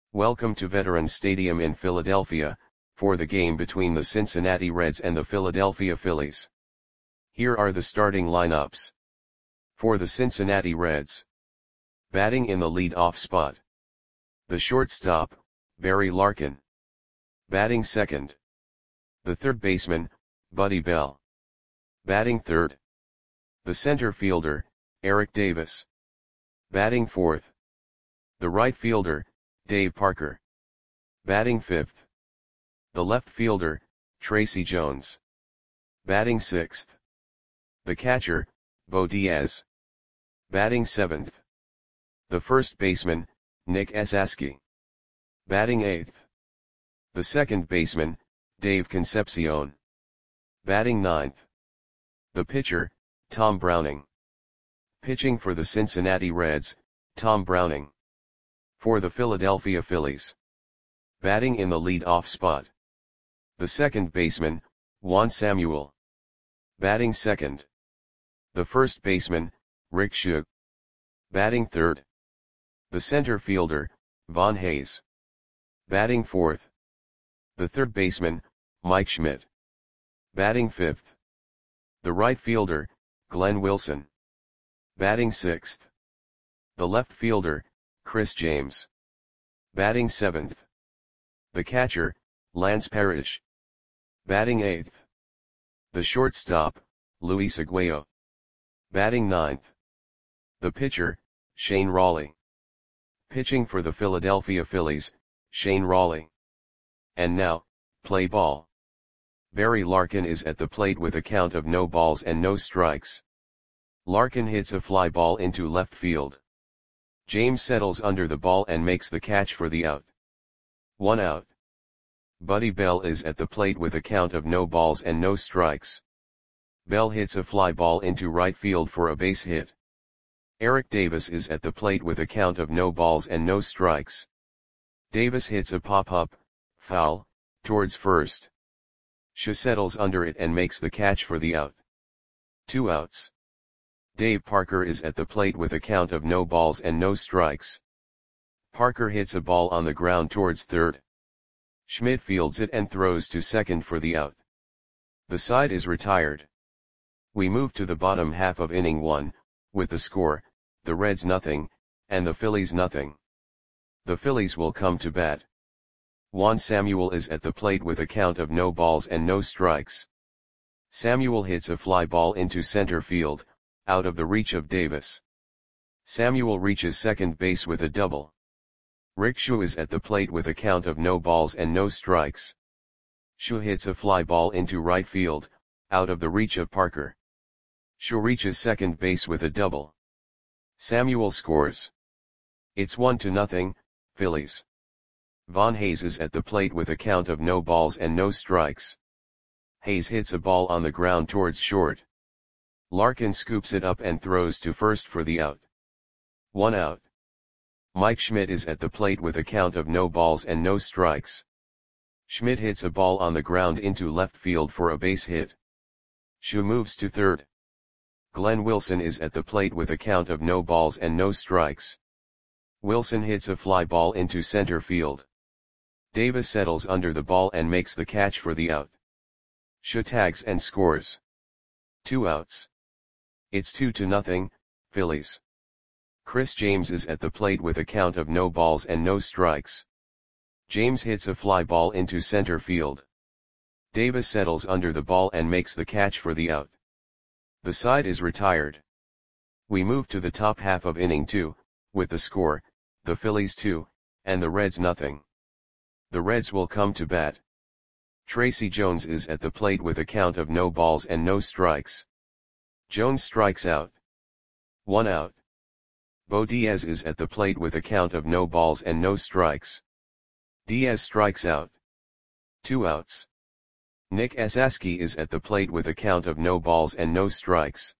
Welcome to Veterans Stadium in Philadelphia, for the game between the Cincinnati Reds and the Philadelphia Phillies. Here are the starting lineups. For the Cincinnati Reds. Batting in the lead-off spot. The shortstop, Barry Larkin. Batting second. The third baseman, Buddy Bell. Batting third. The center fielder, Eric Davis. Batting fourth. The right fielder, Dave Parker. Batting fifth. The left fielder, Tracy Jones. Batting sixth. The catcher, Bo Diaz. Batting seventh. The first baseman, Nick Esasky. Batting eighth. The second baseman, Dave Concepcion. Batting ninth. The pitcher, Tom Browning. Pitching for the Cincinnati Reds, Tom Browning. For the Philadelphia Phillies. Batting in the lead-off spot. The second baseman, Juan Samuel. Batting second. The first baseman, Rick Shug. Batting third. The center fielder, Von Hayes. Batting fourth. The third baseman, Mike Schmidt. Batting fifth. The right fielder, Glenn Wilson. Batting sixth. The left fielder, Chris James. Batting seventh. The catcher, Lance Parrish. Batting eighth. The shortstop, Luis Aguayo. Batting ninth. The pitcher, Shane Rawley. Pitching for the Philadelphia Phillies, Shane Rawley. And now, play ball. Barry Larkin is at the plate with a count of no balls and no strikes. Larkin hits a fly ball into left field. James settles under the ball and makes the catch for the out. 1 out. Buddy Bell is at the plate with a count of no balls and no strikes. Bell hits a fly ball into right field for a base hit. Eric Davis is at the plate with a count of no balls and no strikes. Davis hits a pop-up, foul, towards first. Shaw settles under it and makes the catch for the out. 2 outs. Dave Parker is at the plate with a count of no balls and no strikes. Parker hits a ball on the ground towards third. Schmidt fields it and throws to second for the out. The side is retired. We move to the bottom half of inning 1, with the score, the Reds nothing, and the Phillies nothing. The Phillies will come to bat. Juan Samuel is at the plate with a count of no balls and no strikes. Samuel hits a fly ball into center field, out of the reach of Davis. Samuel reaches second base with a double. Rick Shaw is at the plate with a count of no balls and no strikes. Shaw hits a fly ball into right field, out of the reach of Parker. Shaw reaches second base with a double. Samuel scores. It's 1-0, Phillies. Von Hayes is at the plate with a count of no balls and no strikes. Hayes hits a ball on the ground towards short. Larkin scoops it up and throws to first for the out. 1 out. Mike Schmidt is at the plate with a count of no balls and no strikes. Schmidt hits a ball on the ground into left field for a base hit. Shaw moves to third. Glenn Wilson is at the plate with a count of no balls and no strikes. Wilson hits a fly ball into center field. Davis settles under the ball and makes the catch for the out. Shaw tags and scores. 2 outs. It's 2-0, Phillies. Chris James is at the plate with a count of no balls and no strikes. James hits a fly ball into center field. Davis settles under the ball and makes the catch for the out. The side is retired. We move to the top half of inning 2, with the score, the Phillies 2, and the Reds nothing. The Reds will come to bat. Tracy Jones is at the plate with a count of no balls and no strikes. Jones strikes out. 1 out. Bo Diaz is at the plate with a count of no balls and no strikes. Diaz strikes out. 2 outs. Nick Esasky is at the plate with a count of no balls and no strikes.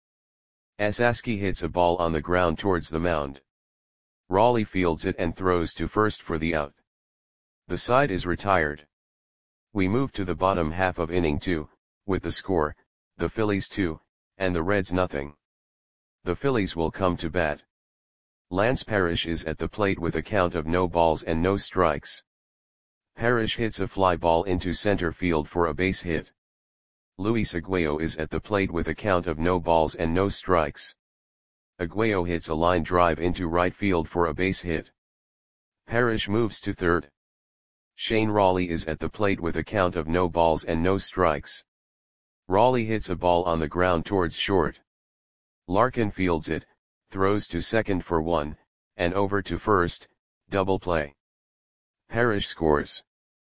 Esasky hits a ball on the ground towards the mound. Rawley fields it and throws to first for the out. The side is retired. We move to the bottom half of inning 2, with the score, the Phillies 2, and the Reds nothing. The Phillies will come to bat. Lance Parrish is at the plate with a count of no balls and no strikes. Parrish hits a fly ball into center field for a base hit. Luis Aguayo is at the plate with a count of no balls and no strikes. Aguayo hits a line drive into right field for a base hit. Parrish moves to third. Shane Rawley is at the plate with a count of no balls and no strikes. Rawley hits a ball on the ground towards short. Larkin fields it, throws to second for one, and over to first, double play. Parrish scores.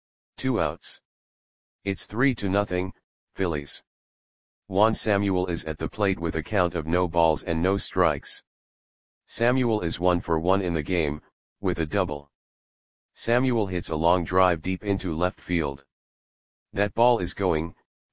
2 outs. It's 3-0, Phillies. Juan Samuel is at the plate with a count of no balls and no strikes. Samuel is 1 for 1 in the game, with a double. Samuel hits a long drive deep into left field. That ball is going,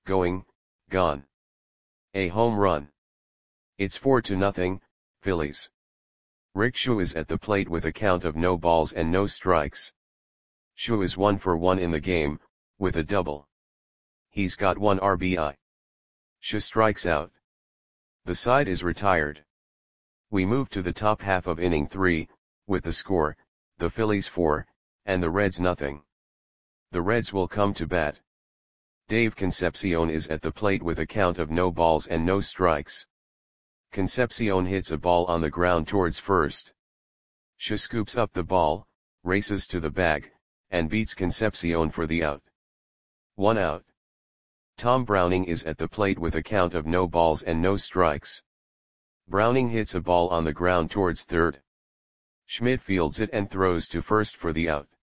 gone. A home run. It's 4-0, Phillies. Rick Shu is at the plate with a count of no balls and no strikes. Shu is 1 for 1 in the game, with a double. He's got 1 RBI. Shu strikes out. The side is retired. We move to the top half of inning 3, with the score, the Phillies 4, and the Reds nothing. The Reds will come to bat. Dave Concepcion is at the plate with a count of no balls and no strikes. Concepcion hits a ball on the ground towards first. Shu scoops up the ball, races to the bag, and beats Concepcion for the out. 1 out. Tom Browning is at the plate with a count of no balls and no strikes. Browning hits a ball on the ground towards third. Schmidt fields it and throws to first for the out.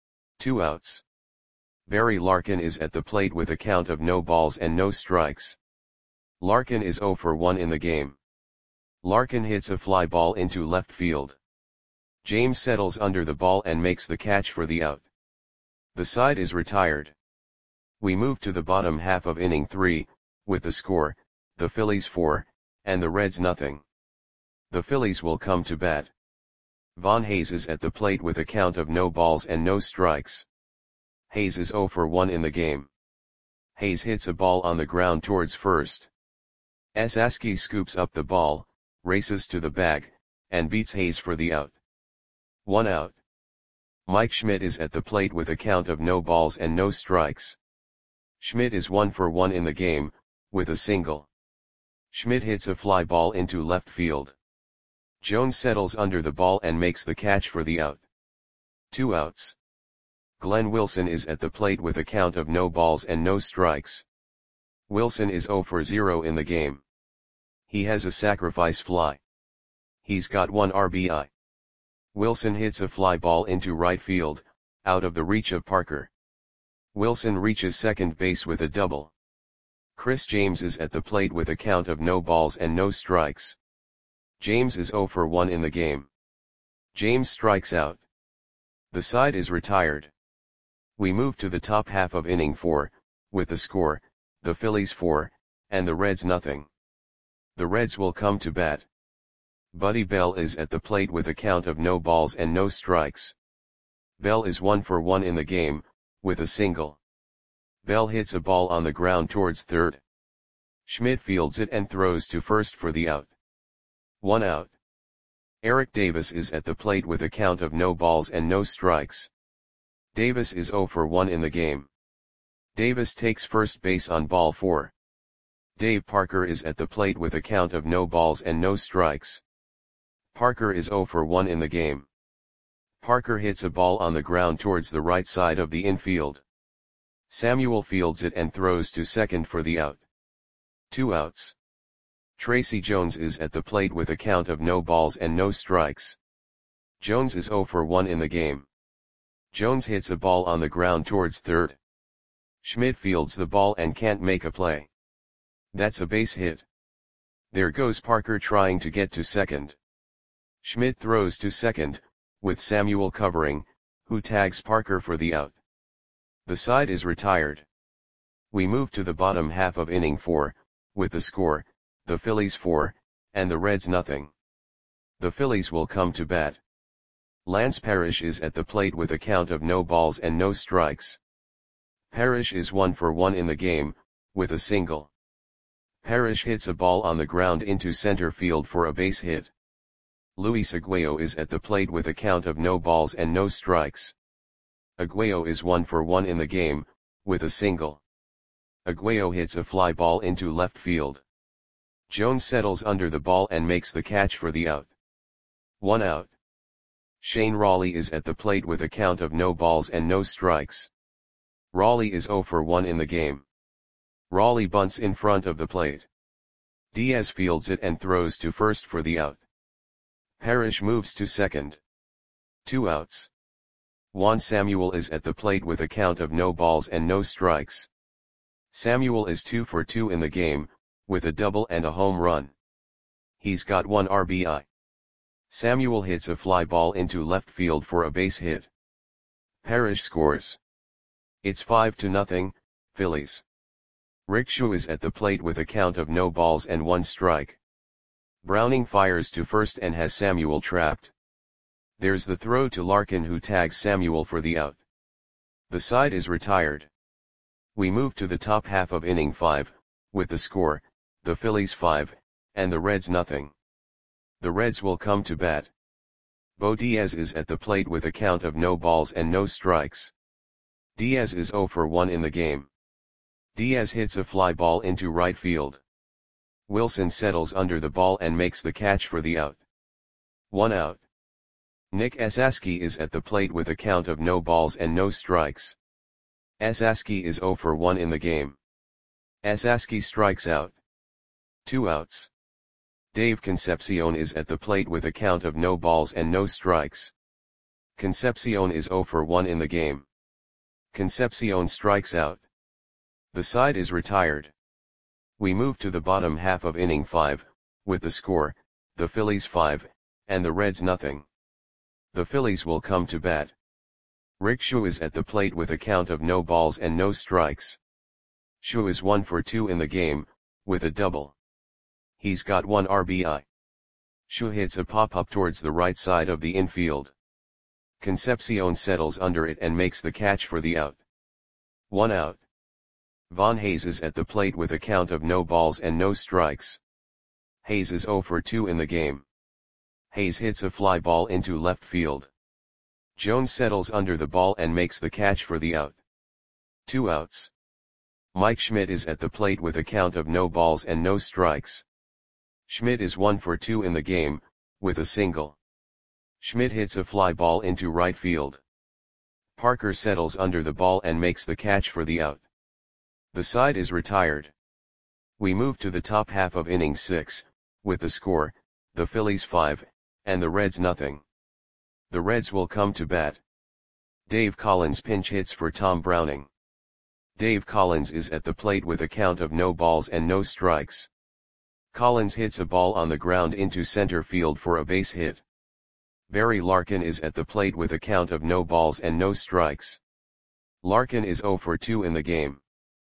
2 outs. Barry Larkin is at the plate with a count of no balls and no strikes. Larkin is 0 for 1 in the game. Larkin hits a fly ball into left field. James settles under the ball and makes the catch for the out. The side is retired. We move to the bottom half of inning 3, with the score, the Phillies 4, and the Reds nothing. The Phillies will come to bat. Von Hayes is at the plate with a count of no balls and no strikes. Hayes is 0 for 1 in the game. Hayes hits a ball on the ground towards first. Saski scoops up the ball, races to the bag, and beats Hayes for the out. 1 out. Mike Schmidt is at the plate with a count of no balls and no strikes. Schmidt is 1 for 1 in the game, with a single. Schmidt hits a fly ball into left field. Jones settles under the ball and makes the catch for the out. 2 outs. Glenn Wilson is at the plate with a count of no balls and no strikes. Wilson is 0 for 0 in the game. He has a sacrifice fly. He's got 1 RBI. Wilson hits a fly ball into right field, out of the reach of Parker. Wilson reaches second base with a double. Chris James is at the plate with a count of no balls and no strikes. James is 0 for 1 in the game. James strikes out. The side is retired. We move to the top half of inning 4, with the score, the Phillies 4, and the Reds nothing. The Reds will come to bat. Buddy Bell is at the plate with a count of no balls and no strikes. Bell is 1 for 1 in the game, with a single. Bell hits a ball on the ground towards third. Schmidt fields it and throws to first for the out. 1 out. Eric Davis is at the plate with a count of no balls and no strikes. Davis is 0 for 1 in the game. Davis takes first base on ball 4. Dave Parker is at the plate with a count of no balls and no strikes. Parker is 0 for 1 in the game. Parker hits a ball on the ground towards the right side of the infield. Samuel fields it and throws to second for the out. 2 outs. Tracy Jones is at the plate with a count of no balls and no strikes. Jones is 0 for 1 in the game. Jones hits a ball on the ground towards third. Schmidt fields the ball and can't make a play. That's a base hit. There goes Parker trying to get to second. Schmidt throws to second, with Samuel covering, who tags Parker for the out. The side is retired. We move to the bottom half of inning 4, with the score, the Phillies 4, and the Reds nothing. The Phillies will come to bat. Lance Parrish is at the plate with a count of no balls and no strikes. Parrish is 1 for 1 in the game, with a single. Parrish hits a ball on the ground into center field for a base hit. Luis Aguayo is at the plate with a count of no balls and no strikes. Aguayo is 1 for 1 in the game, with a single. Aguayo hits a fly ball into left field. Jones settles under the ball and makes the catch for the out. 1 out. Shane Rawley is at the plate with a count of no balls and no strikes. Rawley is 0 for 1 in the game. Rawley bunts in front of the plate. Diaz fields it and throws to first for the out. Parrish moves to second. 2 outs. Juan Samuel is at the plate with a count of no balls and no strikes. Samuel is 2 for 2 in the game, with a double and a home run. He's got 1 RBI. Samuel hits a fly ball into left field for a base hit. Parrish scores. It's 5-0, Phillies. Rick Schuh is at the plate with a count of no balls and 1 strike. Browning fires to first and has Samuel trapped. There's the throw to Larkin, who tags Samuel for the out. The side is retired. We move to the top half of inning 5, with the score, the Phillies 5, and the Reds nothing. The Reds will come to bat. Bo Diaz is at the plate with a count of no balls and no strikes. Diaz is 0 for 1 in the game. Diaz hits a fly ball into right field. Wilson settles under the ball and makes the catch for the out. 1 out. Nick Esasky is at the plate with a count of no balls and no strikes. Esasky is 0 for 1 in the game. Esasky strikes out. 2 outs. Dave Concepcion is at the plate with a count of no balls and no strikes. Concepcion is 0 for 1 in the game. Concepcion strikes out. The side is retired. We move to the bottom half of inning 5, with the score, the Phillies 5, and the Reds nothing. The Phillies will come to bat. Rick Schuh is at the plate with a count of no balls and no strikes. Schuh is 1 for 2 in the game, with a double. He's got 1 RBI. Schuh hits a pop-up towards the right side of the infield. Concepcion settles under it and makes the catch for the out. 1 out. Von Hayes is at the plate with a count of no balls and no strikes. Hayes is 0 for 2 in the game. Hayes hits a fly ball into left field. Jones settles under the ball and makes the catch for the out. 2 outs. Mike Schmidt is at the plate with a count of no balls and no strikes. Schmidt is 1 for 2 in the game, with a single. Schmidt hits a fly ball into right field. Parker settles under the ball and makes the catch for the out. The side is retired. We move to the top half of inning 6, with the score, the Phillies 5, and the Reds nothing. The Reds will come to bat. Dave Collins pinch hits for Tom Browning. Dave Collins is at the plate with a count of no balls and no strikes. Collins hits a ball on the ground into center field for a base hit. Barry Larkin is at the plate with a count of no balls and no strikes. Larkin is 0 for 2 in the game.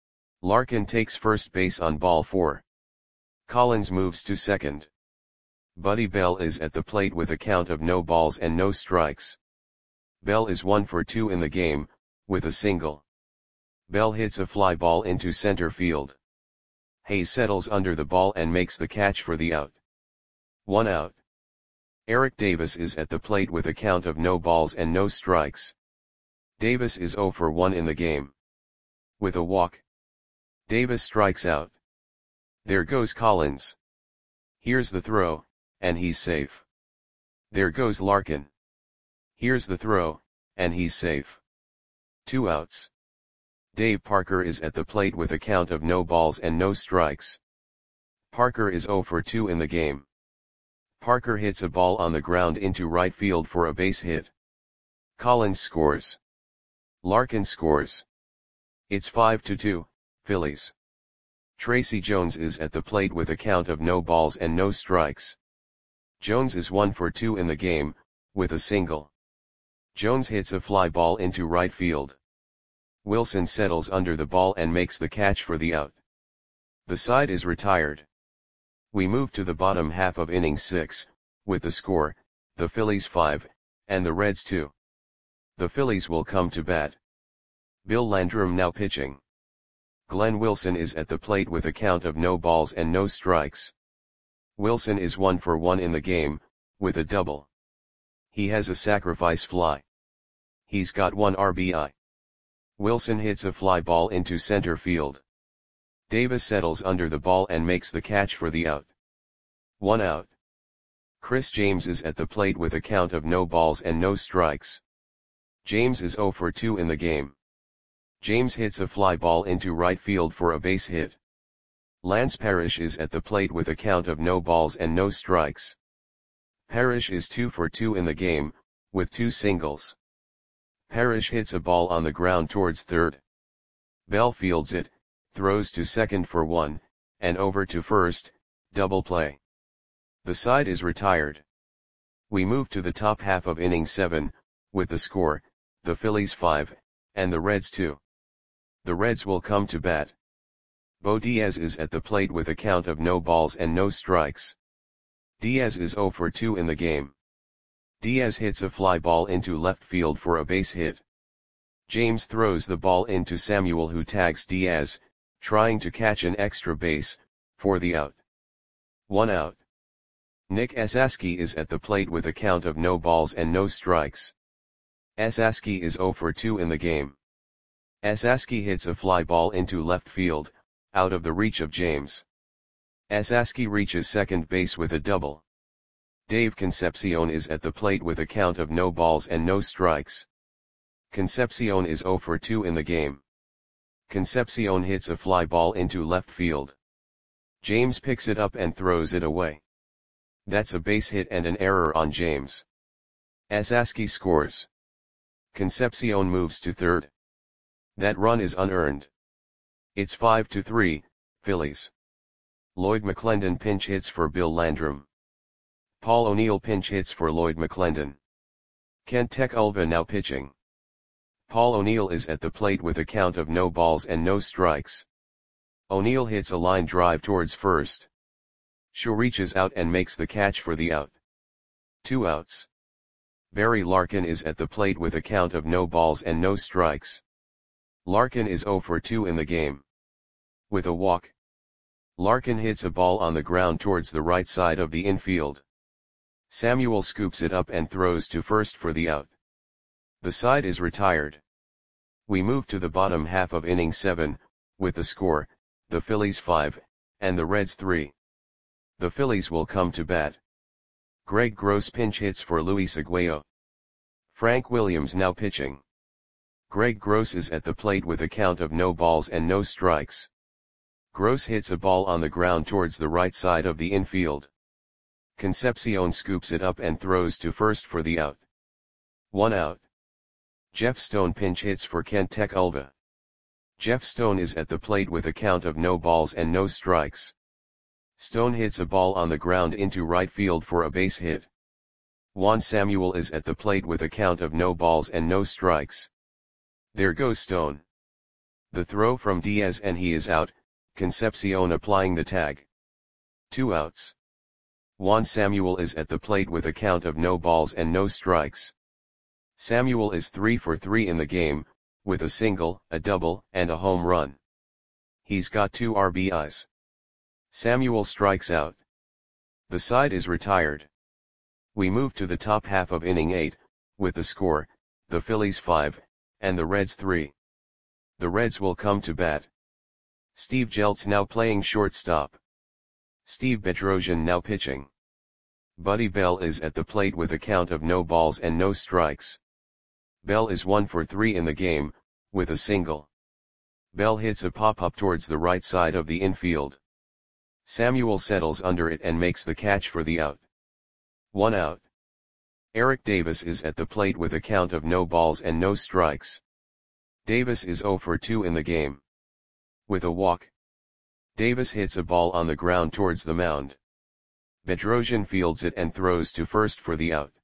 Larkin takes first base on ball 4. Collins moves to second. Buddy Bell is at the plate with a count of no balls and no strikes. Bell is 1 for 2 in the game, with a single. Bell hits a fly ball into center field. Hayes settles under the ball and makes the catch for the out. 1 out. Eric Davis is at the plate with a count of no balls and no strikes. Davis is 0 for 1 in the game. With a walk. Davis strikes out. There goes Collins. Here's the throw, and he's safe. There goes Larkin. Here's the throw, and he's safe. 2 outs. Dave Parker is at the plate with a count of no balls and no strikes. Parker is 0 for 2 in the game. Parker hits a ball on the ground into right field for a base hit. Collins scores. Larkin scores. It's 5-2, Phillies. Tracy Jones is at the plate with a count of no balls and no strikes. Jones is 1 for 2 in the game, with a single. Jones hits a fly ball into right field. Wilson settles under the ball and makes the catch for the out. The side is retired. We move to the bottom half of inning 6, with the score, the Phillies 5, and the Reds 2. The Phillies will come to bat. Bill Landrum now pitching. Glenn Wilson is at the plate with a count of no balls and no strikes. Wilson is 1 for 1 in the game, with a double. He has a sacrifice fly. He's got 1 RBI. Wilson hits a fly ball into center field. Davis settles under the ball and makes the catch for the out. 1 out. Chris James is at the plate with a count of no balls and no strikes. James is 0 for 2 in the game. James hits a fly ball into right field for a base hit. Lance Parrish is at the plate with a count of no balls and no strikes. Parrish is 2 for 2 in the game, with 2 singles. Parrish hits a ball on the ground towards third. Bell fields it, throws to second for 1, and over to first, double play. The side is retired. We move to the top half of inning 7, with the score, the Phillies 5, and the Reds 2. The Reds will come to bat. Bo Diaz is at the plate with a count of no balls and no strikes. Diaz is 0 for 2 in the game. Diaz hits a fly ball into left field for a base hit. James throws the ball into Samuel, who tags Diaz, trying to catch an extra base, for the out. 1 out. Nick Esasky is at the plate with a count of no balls and no strikes. Esasky is 0 for 2 in the game. Esasky hits a fly ball into left field, out of the reach of James. Esasky reaches second base with a double. Dave Concepcion is at the plate with a count of no balls and no strikes. Concepcion is 0 for 2 in the game. Concepcion hits a fly ball into left field. James picks it up and throws it away. That's a base hit and an error on James. Esasky scores. Concepcion moves to third. That run is unearned. It's 5-3, Phillies. Lloyd McClendon pinch hits for Bill Landrum. Paul O'Neill pinch hits for Lloyd McClendon. Kent Tekulve now pitching. Paul O'Neill is at the plate with a count of no balls and no strikes. O'Neill hits a line drive towards first. Shaw reaches out and makes the catch for the out. 2 outs. Barry Larkin is at the plate with a count of no balls and no strikes. Larkin is 0 for 2 in the game. With a walk. Larkin hits a ball on the ground towards the right side of the infield. Samuel scoops it up and throws to first for the out. The side is retired. We move to the bottom half of inning 7, with the score, the Phillies 5, and the Reds 3. The Phillies will come to bat. Greg Gross pinch hits for Luis Aguayo. Frank Williams now pitching. Greg Gross is at the plate with a count of no balls and no strikes. Gross hits a ball on the ground towards the right side of the infield. Concepcion scoops it up and throws to first for the out. 1 out. Jeff Stone pinch hits for Kent Tekulve. Jeff Stone is at the plate with a count of no balls and no strikes. Stone hits a ball on the ground into right field for a base hit. Juan Samuel is at the plate with a count of no balls and no strikes. There goes Stone. The throw from Diaz and he is out, Concepcion applying the tag. 2 outs. Juan Samuel is at the plate with a count of no balls and no strikes. Samuel is 3 for 3 in the game, with a single, a double, and a home run. He's got 2 RBIs. Samuel strikes out. The side is retired. We move to the top half of inning 8, with the score, the Phillies 5, and the Reds 3. The Reds will come to bat. Steve Jeltz now playing shortstop. Steve Bedrosian now pitching. Buddy Bell is at the plate with a count of no balls and no strikes. Bell is 1 for 3 in the game, with a single. Bell hits a pop-up towards the right side of the infield. Samuel settles under it and makes the catch for the out. 1 out. Eric Davis is at the plate with a count of no balls and no strikes. Davis is 0 for 2 in the game. With a walk. Davis hits a ball on the ground towards the mound. Bedrosian fields it and throws to first for the out.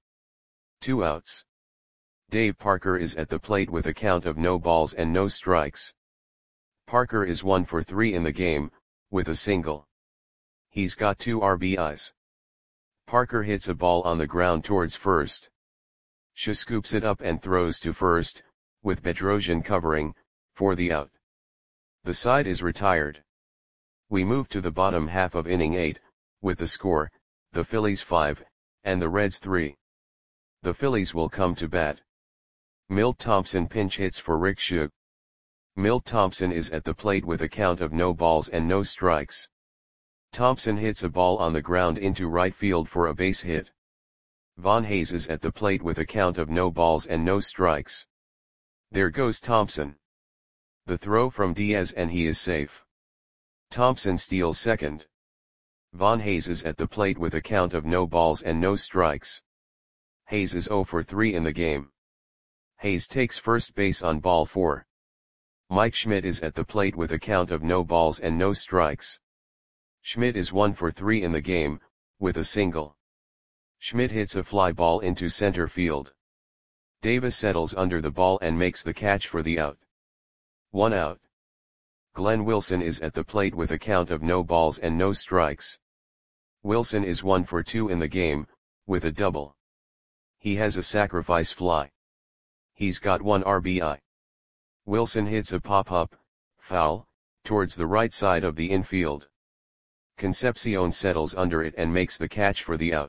2 outs. Dave Parker is at the plate with a count of no balls and no strikes. Parker is 1 for 3 in the game, with a single. He's got 2 RBIs. Parker hits a ball on the ground towards first. Shaw scoops it up and throws to first, with Bedrosian covering, for the out. The side is retired. We move to the bottom half of inning 8, with the score, the Phillies 5, and the Reds 3. The Phillies will come to bat. Milt Thompson pinch hits for Rick Shug. Milt Thompson is at the plate with a count of no balls and no strikes. Thompson hits a ball on the ground into right field for a base hit. Von Hayes is at the plate with a count of no balls and no strikes. There goes Thompson. The throw from Diaz and he is safe. Thompson steals second. Von Hayes is at the plate with a count of no balls and no strikes. Hayes is 0 for 3 in the game. Hayes takes first base on ball 4. Mike Schmidt is at the plate with a count of no balls and no strikes. Schmidt is 1 for 3 in the game, with a single. Schmidt hits a fly ball into center field. Davis settles under the ball and makes the catch for the out. 1 out. Glenn Wilson is at the plate with a count of no balls and no strikes. Wilson is 1 for 2 in the game, with a double. He has a sacrifice fly. He's got 1 RBI. Wilson hits a pop-up, foul, towards the right side of the infield. Concepcion settles under it and makes the catch for the out.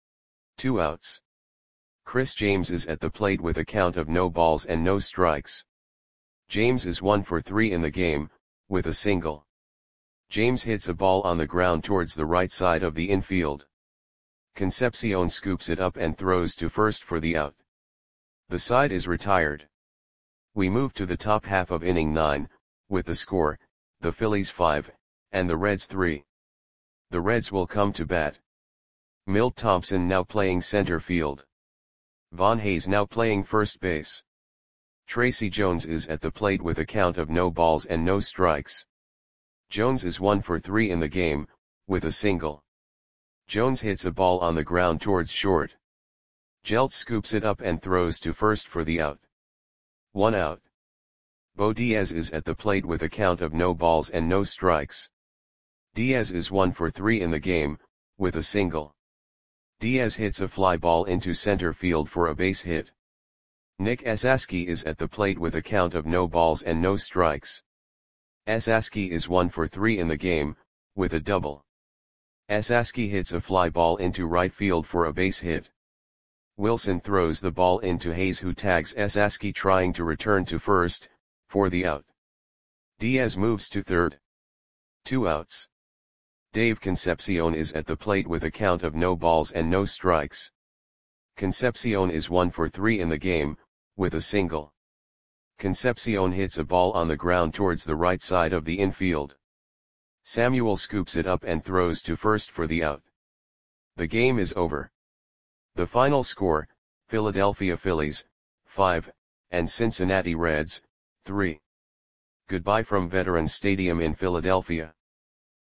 2 outs. Chris James is at the plate with a count of no balls and no strikes. James is 1 for 3 in the game, with a single. James hits a ball on the ground towards the right side of the infield. Concepcion scoops it up and throws to first for the out. The side is retired. We move to the top half of inning 9, with the score, the Phillies 5, and the Reds 3. The Reds will come to bat. Milt Thompson now playing center field. Von Hayes now playing first base. Tracy Jones is at the plate with a count of no balls and no strikes. Jones is 1 for 3 in the game, with a single. Jones hits a ball on the ground towards short. Jeltz scoops it up and throws to first for the out. 1 out. Bo Diaz is at the plate with a count of no balls and no strikes. Diaz is 1 for 3 in the game, with a single. Diaz hits a fly ball into center field for a base hit. Nick Esaski is at the plate with a count of no balls and no strikes. Esaski is 1 for 3 in the game, with a double. Esaski hits a fly ball into right field for a base hit. Wilson throws the ball into Hayes, who tags Esaski trying to return to first, for the out. Diaz moves to third. 2 outs. Dave Concepcion is at the plate with a count of no balls and no strikes. Concepcion is 1 for 3 in the game, with a single. Concepcion hits a ball on the ground towards the right side of the infield. Samuel scoops it up and throws to first for the out. The game is over. The final score, Philadelphia Phillies, 5, and Cincinnati Reds, 3. Goodbye from Veterans Stadium in Philadelphia.